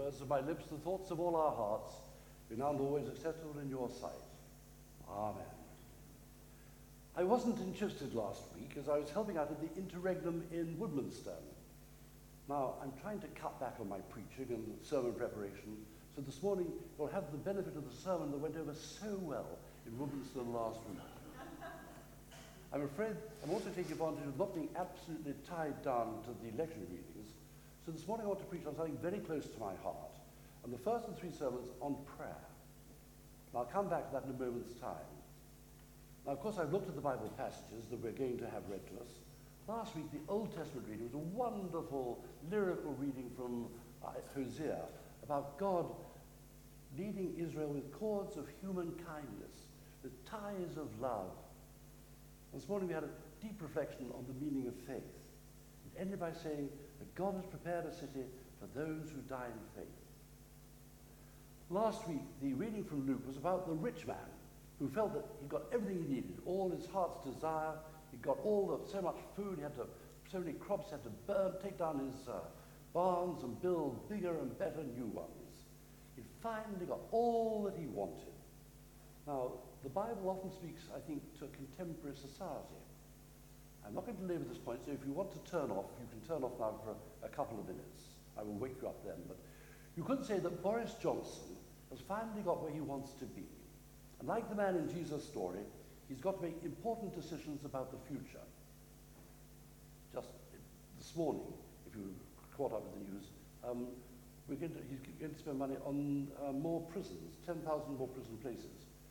words of my lips, the thoughts of all our hearts, be now and always acceptable in your sight. Amen. I wasn't in Chichester last week as I was helping out at the Interregnum in Woodmanstone. Now, I'm trying to cut back on my preaching and sermon preparation, so this morning you'll have the benefit of the sermon that went over so well in Woodmanstone last week. I'm afraid I'm also taking advantage of not being absolutely tied down to the lecture readings, so this morning I want to preach on something very close to my heart, and the first of 3 sermons on prayer. And I'll come back to that in a moment's time. Now, of course, I've looked at the Bible passages that we're going to have read to us. Last week, the Old Testament reading was a wonderful lyrical reading from Hosea about God leading Israel with cords of human kindness, with ties of love. This morning we had a deep reflection on the meaning of faith. It ended by saying that God has prepared a city for those who die in faith. Last week, the reading from Luke was about the rich man who felt that he got everything he needed, all his heart's desire. He got so much food, so many crops, he had to burn, take down his barns and build bigger and better new ones. He finally got all that he wanted. Now, the Bible often speaks, I think, to a contemporary society. I'm not going to labor this point, so if you want to turn off, you can turn off now for a couple of minutes. I will wake you up then. But you could say that Boris Johnson has finally got where he wants to be. And like the man in Jesus' story, he's got to make important decisions about the future. Just this morning, if you caught up with the news, he's going to spend money on more prisons, 10,000 more prison places.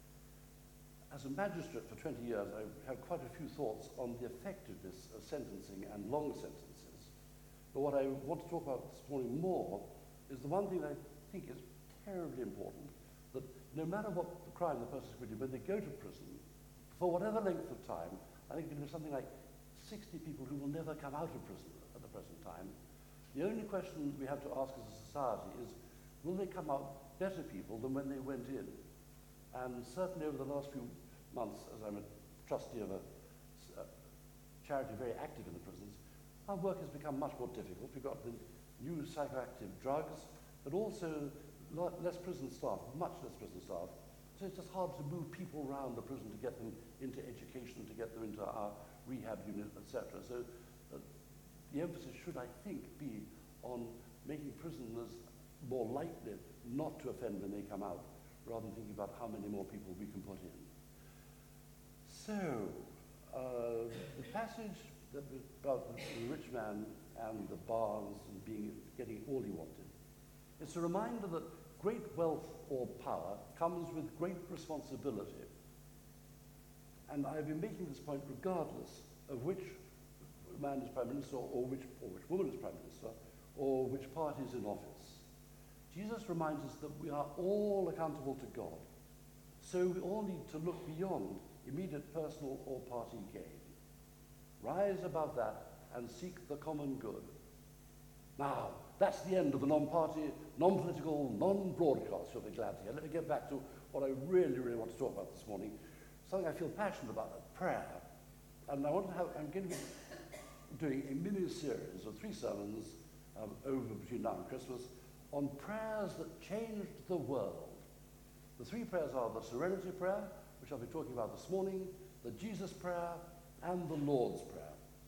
As a magistrate for 20 years, I have quite a few thoughts on the effectiveness of sentencing and long sentences. But what I want to talk about this morning more is the one thing I think is terribly important, that no matter what the crime the person is committed, when they go to prison, for whatever length of time, I think there's something like 60 people who will never come out of prison at the present time. The only question we have to ask as a society is, will they come out better people than when they went in? And certainly over the last few months, as I'm a trustee of a charity very active in the prisons, our work has become much more difficult. We've got the new psychoactive drugs, but also less prison staff, much less prison staff. So it's just hard to move people around the prison to get them into education, to get them into our rehab unit, etc. So the emphasis should, I think, be on making prisoners more likely not to offend when they come out, rather than thinking about how many more people we can put in. So, the passage about the rich man and the barns and getting all he wanted, it's a reminder that great wealth or power comes with great responsibility. And I've been making this point regardless of which man is Prime Minister, or which woman is Prime Minister, or which party is in office. Jesus reminds us that we are all accountable to God. So we all need to look beyond immediate personal or party gain. Rise above that and seek the common good. Now, that's the end of the non-party, non-political, non-broadcast, you'll be glad to hear. Let me get back to what I really, really want to talk about this morning, something I feel passionate about, prayer. And I'm going to be doing a mini-series of 3 sermons over between now and Christmas on prayers that changed the world. The 3 prayers are the Serenity Prayer, which I'll be talking about this morning, the Jesus Prayer, and the Lord's Prayer.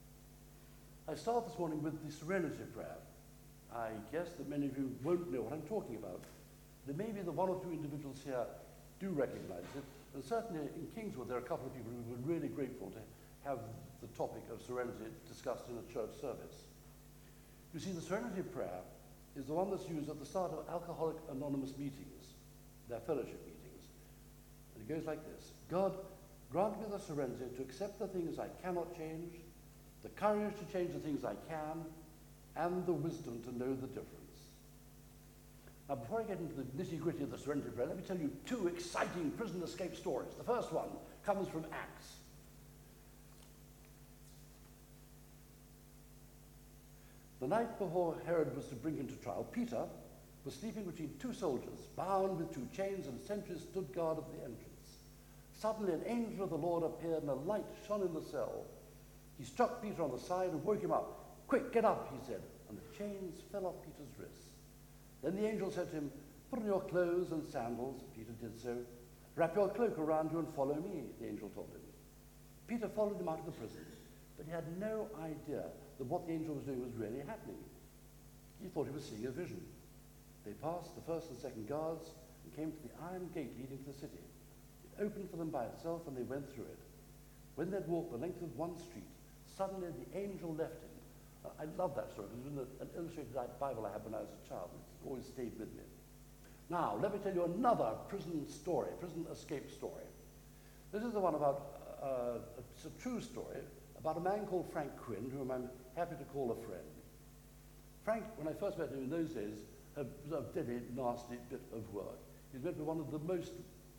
I start this morning with the Serenity Prayer. I guess that many of you won't know what I'm talking about. There may be the 1 or 2 individuals here do recognize it, and certainly in Kingswood there are a couple of people who were really grateful to have the topic of serenity discussed in a church service. You see, the Serenity Prayer is the one that's used at the start of Alcoholics Anonymous meetings, their fellowship meetings. And it goes like this: God, grant me the serenity to accept the things I cannot change, the courage to change the things I can, and the wisdom to know the difference. Now, before I get into the nitty-gritty of the Serenity Prayer, let me tell you 2 exciting prison escape stories. The first one comes from Acts. The night before Herod was to bring him to trial, Peter was sleeping between 2 soldiers, bound with 2 chains, and sentries stood guard at the entrance. Suddenly an angel of the Lord appeared, and a light shone in the cell. He struck Peter on the side and woke him up. "Quick, get up," he said, and the chains fell off Peter's wrists. Then the angel said to him, "Put on your clothes and sandals." Peter did so. "Wrap your cloak around you and follow me," the angel told him. Peter followed him out of the prison, but he had no idea that what the angel was doing was really happening. He thought he was seeing a vision. They passed the first and second guards and came to the iron gate leading to the city. It opened for them by itself, and they went through it. When they'd walked the length of one street, suddenly the angel left him. I love that story because it was in an illustrated Bible I had when I was a child. It's always stayed with me. Now, let me tell you another prison story, prison escape story. This is the one about, it's a true story, about a man called Frank Quinn, whom I'm happy to call a friend. Frank, when I first met him in those days, was a very nasty bit of work. He was meant to be one of the most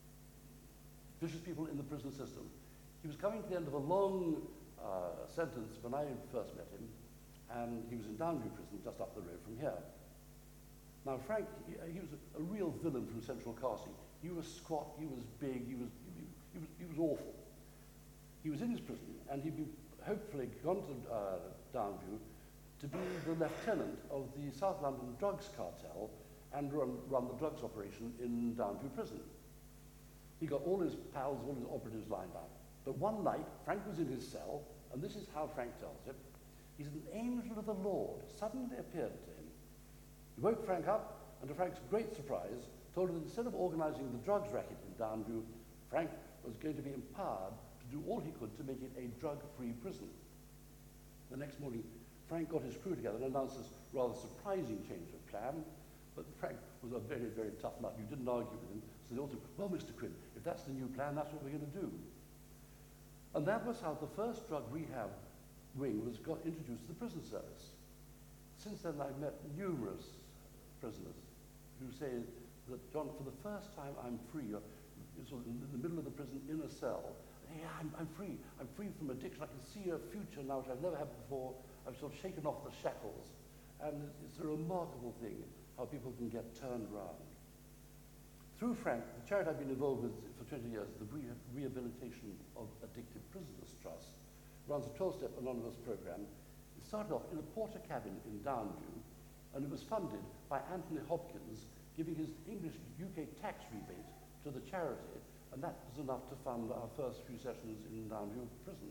vicious people in the prison system. He was coming to the end of a long sentence when I first met him, and he was in Downview Prison, just up the road from here. Now, Frank, he was a real villain from Central Casting. He was squat, he was big, he was awful. He was in his prison, and he'd be hopefully gone to Downview to be the lieutenant of the South London drugs cartel and run the drugs operation in Downview Prison. He got all his pals, all his operatives lined up. But one night, Frank was in his cell, and this is how Frank tells it. He said, "An angel of the Lord suddenly appeared to him. He woke Frank up, and to Frank's great surprise, told him that instead of organizing the drugs racket in Downview, Frank was going to be empowered to do all he could to make it a drug-free prison." The next morning, Frank got his crew together and announced this rather surprising change of plan, but Frank was a very, very tough nut. You didn't argue with him, so they all said, "Well, Mr. Quinn, if that's the new plan, that's what we're going to do." And that was how the first drug rehab wing got introduced to the prison service. Since then, I've met numerous prisoners who say that, "John, for the first time I'm free." You're sort of in the middle of the prison in a cell. "Yeah, I'm free. I'm free from addiction. I can see a future now which I've never had before. I've sort of shaken off the shackles." And it's a remarkable thing how people can get turned around. Through Frank, the charity I've been involved with for 20 years, the Rehabilitation of Addicted Prisoners Trust, runs a 12-step anonymous program. It started off in a porter cabin in Downview, and it was funded by Anthony Hopkins giving his English UK tax rebate to the charity, and that was enough to fund our first few sessions in Downview Prison.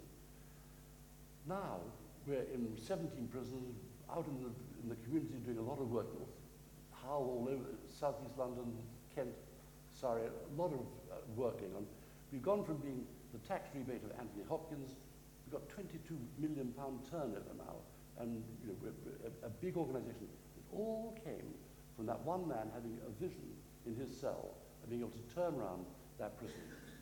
Now, we're in 17 prisons, out in the community doing a lot of work, Hull, all over, South East London, Kent, Surrey, a lot of work going on. We've gone from being the tax rebate of Anthony Hopkins, we've got £22 million turnover now, and we're a big organisation. It all came from that one man having a vision in his cell and being able to turn around that prison.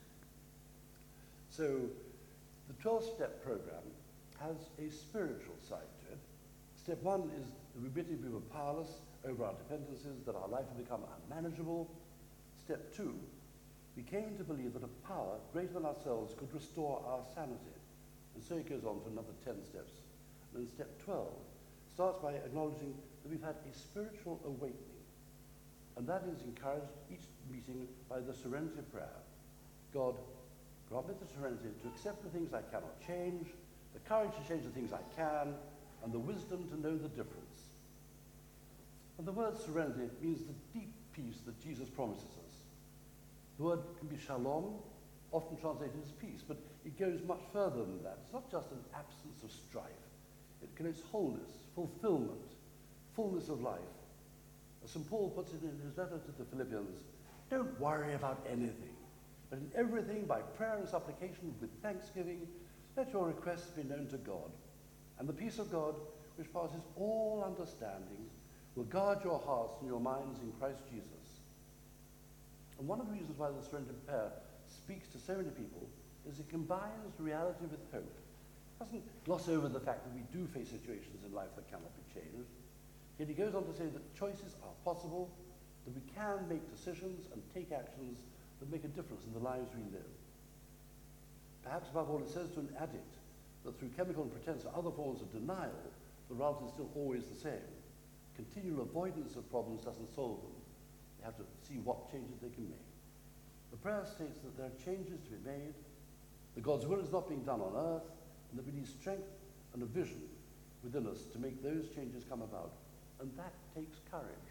So the 12-step program has a spiritual side to it. Step one is that we admitted we were powerless over our dependencies, that our life had become unmanageable. Step two, we came to believe that a power greater than ourselves could restore our sanity. And so it goes on for another 10 steps. And then step 12 starts by acknowledging that we've had a spiritual awakening. And that is encouraged each meeting by the serenity prayer. God, grant me the serenity to accept the things I cannot change, the courage to change the things I can, and the wisdom to know the difference. And the word serenity means the deep peace that Jesus promises us. The word can be shalom, often translated as peace, but it goes much further than that. It's not just an absence of strife. It connotes wholeness, fulfillment, fullness of life. As St. Paul puts it in his letter to the Philippians, don't worry about anything, but in everything by prayer and supplication with thanksgiving, let your requests be known to God. And the peace of God, which passes all understanding, will guard your hearts and your minds in Christ Jesus. And one of the reasons why the Serenity Prayer speaks to so many people is it combines reality with hope. It doesn't gloss over the fact that we do face situations in life that cannot be changed. Yet he goes on to say that choices are possible, that we can make decisions and take actions that make a difference in the lives we live. Perhaps above all, it says to an addict that through chemical and pretense or other forms of denial, the result is still always the same. Continual avoidance of problems doesn't solve them. They have to see what changes they can make. The prayer states that there are changes to be made, that God's will is not being done on earth, and that we need strength and a vision within us to make those changes come about. And that takes courage.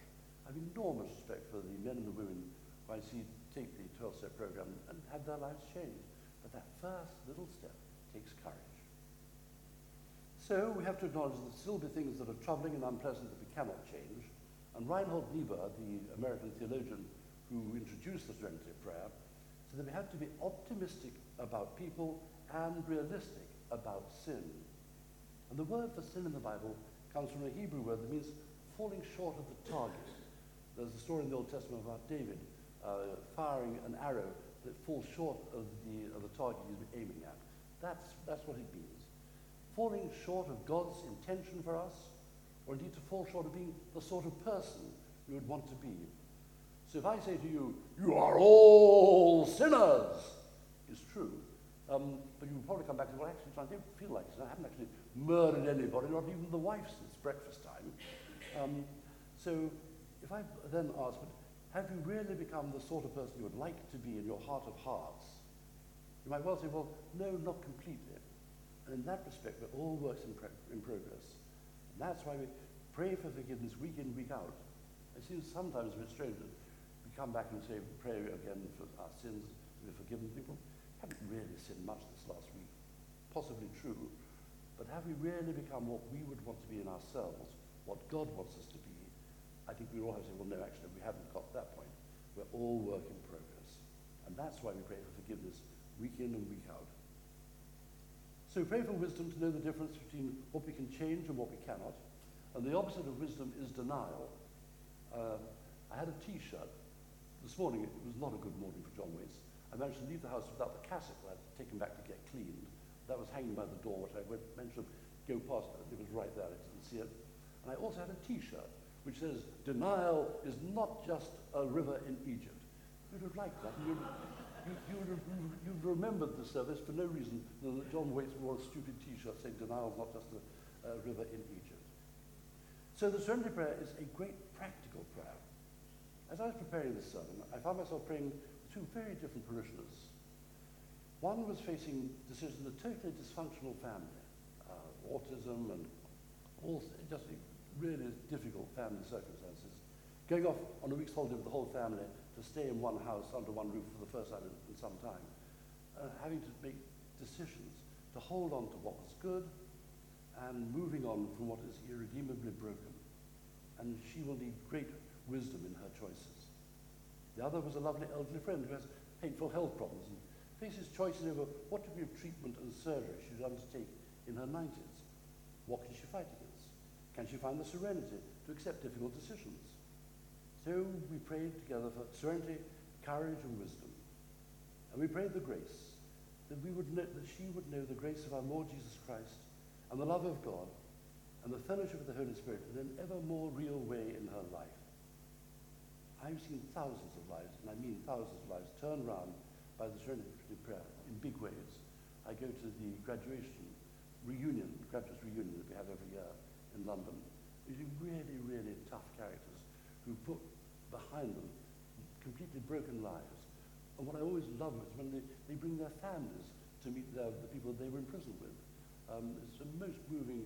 I have enormous respect for the men and the women who I see take the 12-step program and have their lives changed. But that first little step takes courage. So we have to acknowledge that there still be things that are troubling and unpleasant that we cannot change. And Reinhold Niebuhr, the American theologian who introduced the Serenity Prayer, said that we have to be optimistic about people and realistic about sin. And the word for sin in the Bible comes from a Hebrew word that means falling short of the target. There's a story in the Old Testament about David firing an arrow that falls short of the target he's been aiming at. That's what it means. Falling short of God's intention for us, or indeed to fall short of being the sort of person we would want to be. So if I say to you, you are all sinners, it's true. But you will probably come back and say, well, actually, I don't feel like it. I haven't actually murdered anybody, not even the wife since breakfast time. So if I then ask, but have you really become the sort of person you would like to be in your heart of hearts? You might well say, well, no, not completely. And in that respect, we're all works in progress. And that's why we pray for forgiveness week in, week out. It seems sometimes a bit strange that we come back and say, pray again for our sins, we're forgiven people. Haven't really sinned much this last week. Possibly true. But have we really become what we would want to be in ourselves, what God wants us to be? I think we all have to say, well, no, actually, we haven't got that point. We're all work in progress. And that's why we pray for forgiveness week in and week out. So we pray for wisdom to know the difference between what we can change and what we cannot. And the opposite of wisdom is denial. I had a T-shirt. This morning, it was not a good morning for John Waits. I managed to leave the house without the cassock that I had taken back to get cleaned. That was hanging by the door, which I mentioned go past it. It was right there. I didn't see it. And I also had a T-shirt which says, denial is not just a river in Egypt. You'd have liked that. You'd remembered the service for no reason than that John Waits wore a stupid T-shirt saying denial is not just a river in Egypt. So the Serenity Prayer is a great practical prayer. As I was preparing this sermon, I found myself praying with two very different parishioners. One was facing decisions in a totally dysfunctional family, autism and all just really difficult family circumstances, going off on a week's holiday with the whole family to stay in one house under one roof for the first time in some time, having to make decisions to hold on to what was good and moving on from what is irredeemably broken. And she will need great wisdom in her choices. The other was a lovely elderly friend who has painful health problems and faces choices over what degree of treatment and surgery she should undertake in her 90s. What can she fight against? Can she find the serenity to accept difficult decisions? So we prayed together for serenity, courage, and wisdom. And we prayed the grace, that she would know the grace of our Lord Jesus Christ and the love of God and the fellowship of the Holy Spirit in an ever more real way in her life. I've seen thousands of lives, and I mean thousands of lives, turned around by the Serenity Prayer in big ways. I go to the graduates reunion that we have every year in London. These really, really tough characters who put behind them completely broken lives. And what I always love is when they bring their families to meet the people they were in prison with. It's a most moving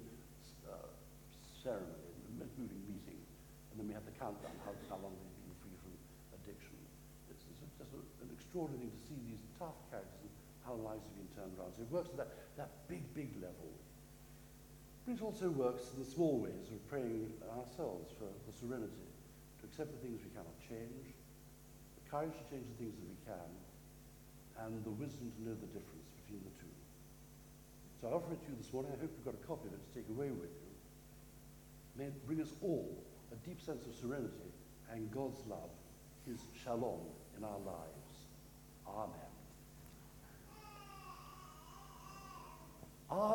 ceremony, a most moving meeting. And then we have the countdown, how long they've been free from addiction. It's just an extraordinary thing to see these tough characters and how lives have been turned around. So it works at that big, big level. But it also works in the small ways of praying ourselves for serenity, to accept the things we cannot change, the courage to change the things that we can, and the wisdom to know the difference between the two. So I offer it to you this morning. I hope you've got a copy of it to take away with you. May it bring us all a deep sense of serenity and God's love, his shalom in our lives. Amen. Amen.